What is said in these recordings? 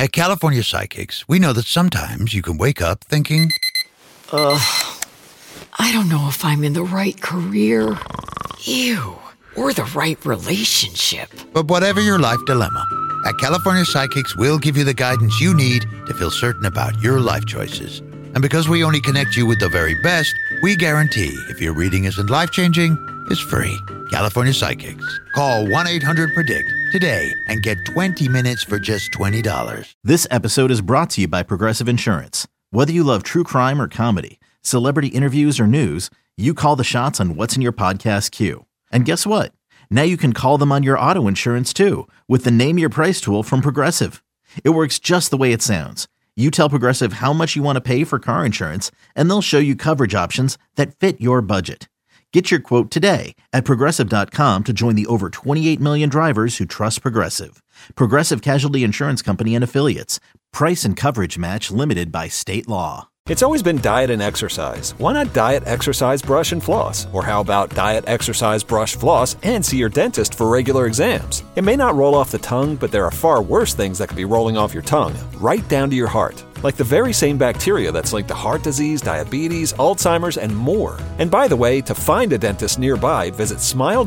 At California Psychics, we know that sometimes you can wake up thinking, I don't know if I'm in the right career. Or the right relationship. But whatever your life dilemma, at California Psychics, we'll give you the guidance you need to feel certain about your life choices. And because we only connect you with the very best, we guarantee if your reading isn't life-changing, it's free. California Psychics. Call 1-800-PREDICT today and get 20 minutes for just $20. This episode is brought to you by Progressive Insurance. Whether you love true crime or comedy, celebrity interviews or news, you call the shots on what's in your podcast queue. And guess what? Now you can call them on your auto insurance too with the Name Your Price tool from Progressive. It works just the way it sounds. You tell Progressive how much you want to pay for car insurance, and they'll show you coverage options that fit your budget. Get your quote today at Progressive.com to join the over 28 million drivers who trust Progressive. Progressive Casualty Insurance Company and Affiliates. Price and coverage match limited by state law. It's always been diet and exercise. Why not diet, exercise, brush, and floss? Or how about diet, exercise, brush, floss, and see your dentist for regular exams? It may not roll off the tongue, but there are far worse things that could be rolling off your tongue, right down to your heart. Like the very same bacteria that's linked to heart disease, diabetes, Alzheimer's, and more. And by the way, to find a dentist nearby, visit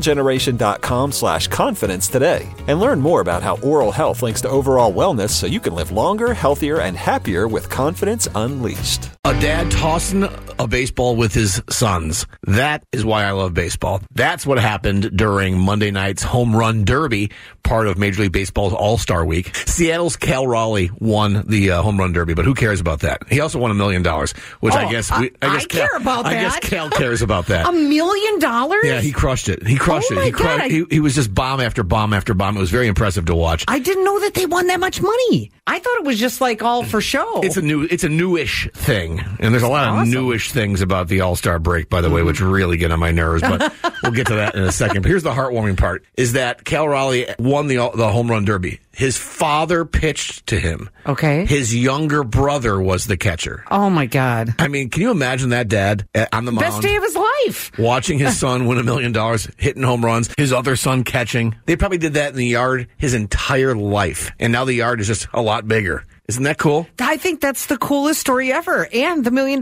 smilegeneration.com/confidence today. And learn more about how oral health links to overall wellness so you can live longer, healthier, and happier with confidence unleashed. A dad tossing a baseball with his sons. That is why I love baseball. That's what happened during Monday night's Home Run Derby, part of Major League Baseball's All-Star Week. Seattle's Cal Raleigh won the Home Run Derby, but who cares about that? He also won $1 million, which I guess care about that. I guess Cal cares about that. $1 million? Yeah, he crushed it. He crushed it. He was just bomb after bomb after bomb. It was very impressive to watch. I didn't know that they won that much money. I thought it was just like all for show. It's a newish thing, and there's a lot of newish things about the All-Star break, by the way, which really get on my nerves. But we'll get to that in a second. But here's the heartwarming part: is that Cal Raleigh won the Home Run Derby. His father pitched to him. Okay. His younger brother was the catcher. Oh, my God. I mean, can you imagine that dad on the mound? Best day of his life. Watching his son win $1 million, hitting home runs, his other son catching. They probably did that in the yard his entire life. And now the yard is just a lot bigger. Isn't that cool? I think that's the coolest story ever. And the $1 million.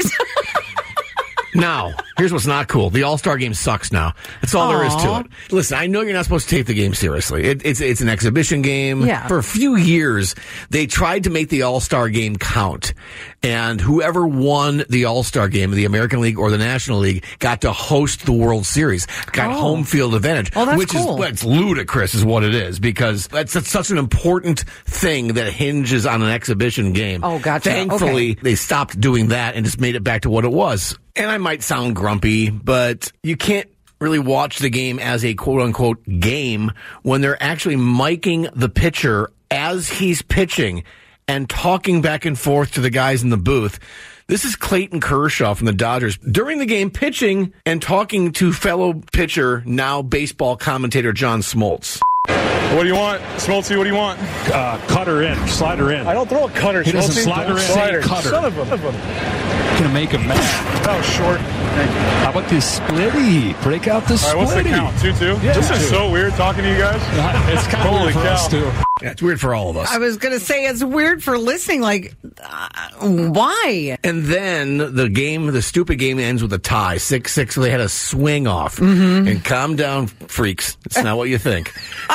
Now, here's what's not cool. The All-Star game sucks now. That's all there is to it. Listen, I know you're not supposed to take the game seriously. It's an exhibition game. Yeah. For a few years, they tried to make the All-Star game count. And whoever won the All-Star game, the American League or the National League, got to host the World Series. Got home field advantage. Oh, that's which cool. It's ludicrous is what it is, because that's such an important thing that hinges on an exhibition game. Oh, gotcha. Thankfully, they stopped doing that and just made it back to what it was. And I might sound grumpy, but you can't really watch the game as a quote-unquote game when they're actually miking the pitcher as he's pitching and talking back and forth to the guys in the booth. This is Clayton Kershaw from the Dodgers during the game pitching and talking to fellow pitcher, now baseball commentator John Smoltz. What do you want? Smoltzy, what do you want? Cutter in, slider in. I don't throw a cutter, He doesn't Smoltzy. slider in, Slider. cutter. Son of a... Gonna make him mad. That was short. Thank you. How about this splitty? Break out the All right, what's the splitty. count? 2-2? Yeah, This is 2. so weird talking to you guys. It's kind of Holy weird for us, cow. too. Yeah, it's weird for all of us. I was going to say it's weird for listening. Like, why? And then the stupid game ends with a tie, 6-6. So they had a swing off. And calm down, freaks. It's not what you think.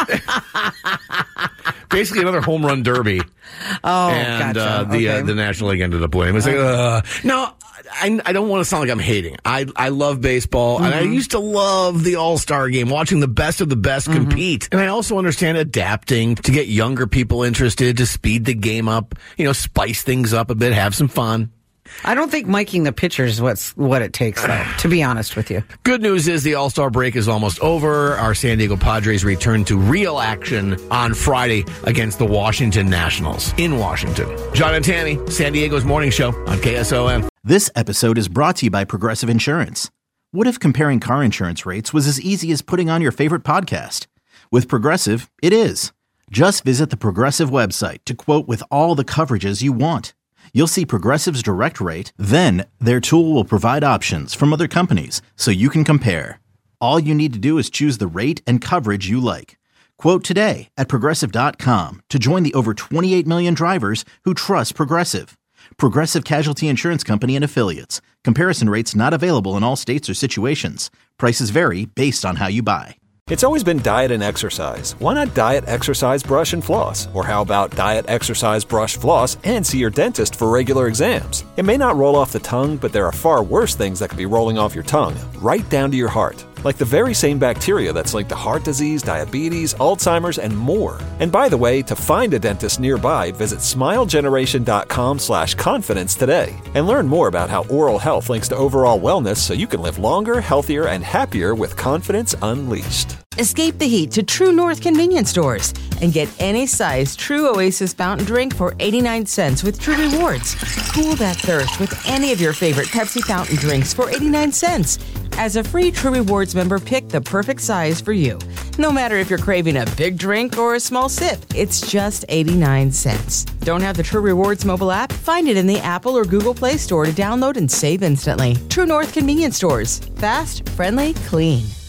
Basically, another home run derby. Oh, And gotcha. the National League ended up winning. It's like, no, I don't want to sound like I'm hating. I love baseball, and I used to love the All-Star game, watching the best of the best compete. And I also understand adapting to get younger people interested, to speed the game up, spice things up a bit, have some fun. I don't think miking the pitcher is what it takes, though, to be honest with you. Good news is the All-Star break is almost over. Our San Diego Padres return to real action on Friday against the Washington Nationals in Washington. John and Tammy, San Diego's morning show on KSOM. This episode is brought to you by Progressive Insurance. What if comparing car insurance rates was as easy as putting on your favorite podcast? With Progressive, it is. Just visit the Progressive website to quote with all the coverages you want. You'll see Progressive's direct rate, then their tool will provide options from other companies so you can compare. All you need to do is choose the rate and coverage you like. Quote today at Progressive.com to join the over 28 million drivers who trust Progressive. Progressive Casualty Insurance Company and Affiliates. Comparison rates not available in all states or situations. Prices vary based on how you buy. It's always been diet and exercise. Why not diet, exercise, brush, and floss? Or how about diet, exercise, brush, floss, and see your dentist for regular exams? It may not roll off the tongue, but there are far worse things that could be rolling off your tongue, right down to your heart. Like the very same bacteria that's linked to heart disease, diabetes, Alzheimer's, and more. And by the way, to find a dentist nearby, visit smilegeneration.com/confidence today and learn more about how oral health links to overall wellness so you can live longer, healthier, and happier with confidence unleashed. Escape the heat to True North convenience stores and get any size True Oasis fountain drink for 89 cents with True Rewards. Cool that thirst with any of your favorite Pepsi fountain drinks for 89 cents. As a free True Rewards member, pick the perfect size for you. No matter if you're craving a big drink or a small sip, it's just 89 cents. Don't have the True Rewards mobile app? Find it in the Apple or Google Play Store to download and save instantly. True North convenience stores. Fast, friendly, clean.